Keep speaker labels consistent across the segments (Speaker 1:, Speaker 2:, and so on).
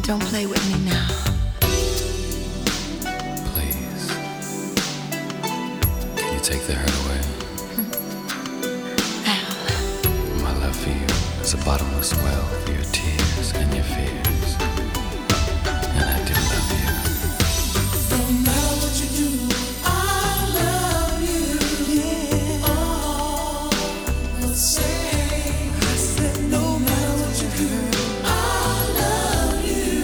Speaker 1: Don't play with me now.
Speaker 2: Please. Can you take the hurt away?
Speaker 1: Al.
Speaker 2: My love for you is a bottomless well for your tears and your fears. And I do love you.
Speaker 3: No matter what you do, I love you. Yeah. Oh, let's say. I said no matter what you do, I love you.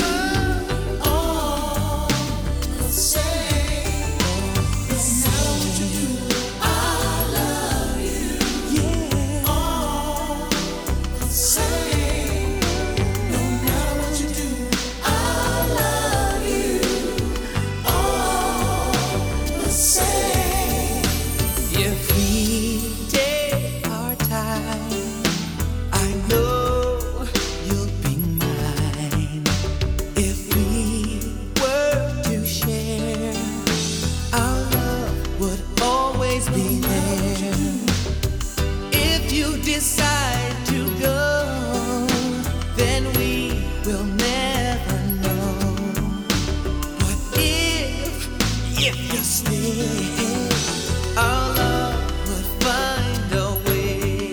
Speaker 3: Oh, let's say. No matter what you do, I love you. Yeah. Oh, let's say. No matter what you do, I love you. Oh, let's say. If we take our time, I know you'll be mine. If we were to share, our love would always be there. If you decide to go, then we will never know. But if you stay, our love would find a way.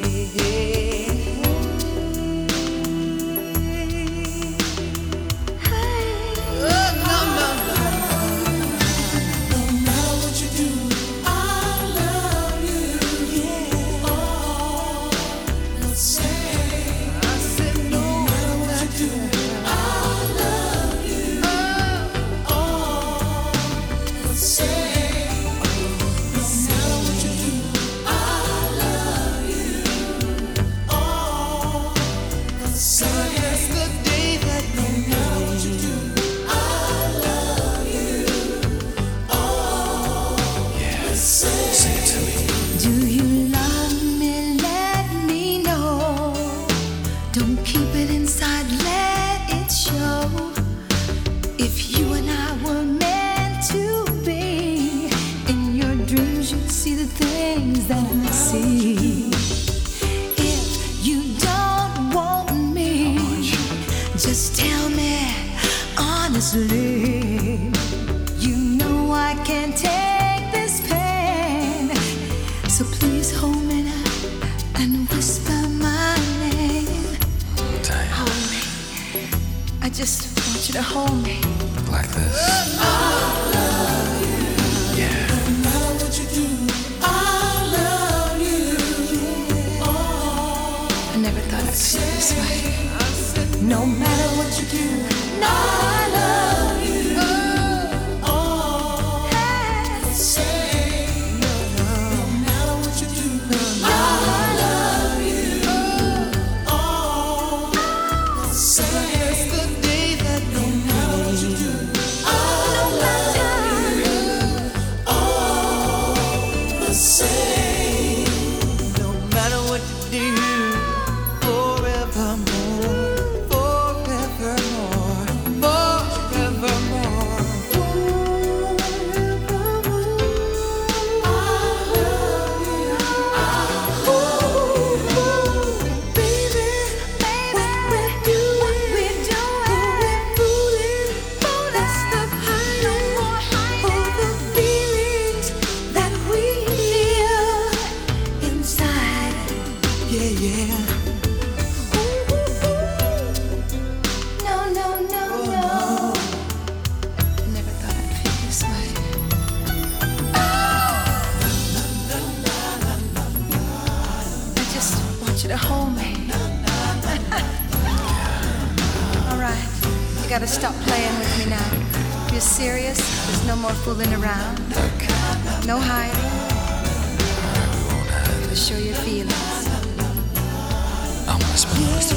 Speaker 3: Oh, no, no, no. No matter what you do, I love you. Yeah. Oh, let's say. I said no matter what you do, I love you. Oh, let's say. No matter what you do, I love you. Oh, let's say. That's the day that no matter what you do, I love you. Oh, let's say.
Speaker 2: Sing it to me.
Speaker 1: Do you love me? Let me know. Don't keep it inside, let it show. If you and I were meant to be, in your dreams you'd see the things that I see. If you don't want me, just tell me honestly. You know I can't take this pain, so please hold me now and whisper my name.
Speaker 2: Diane,
Speaker 1: Hold me. I just want you to hold me.
Speaker 2: like this. Yeah.
Speaker 3: No matter what you do, I love you. Oh,
Speaker 1: I never thought I'd feel this way.
Speaker 3: no matter what you do, I love you. Oh, let's say. No matter what you do, I love you. Oh, let's say. It's the day that no matter what you do, I love you. Oh, let's say. No matter what you do, forevermore, forevermore, forevermore. I love you. Oh, baby, what we're doing, let's stop hiding all the feelings that we feel inside. Yeah, yeah.
Speaker 1: No, no, no, no. Never thought I'd feel this way. I just want you to hold me. All right, you gotta stop playing with me now. If you're serious, there's no more fooling around. No hiding.
Speaker 2: We won't hide.
Speaker 1: Just show your feelings.
Speaker 2: I want to spend the rest of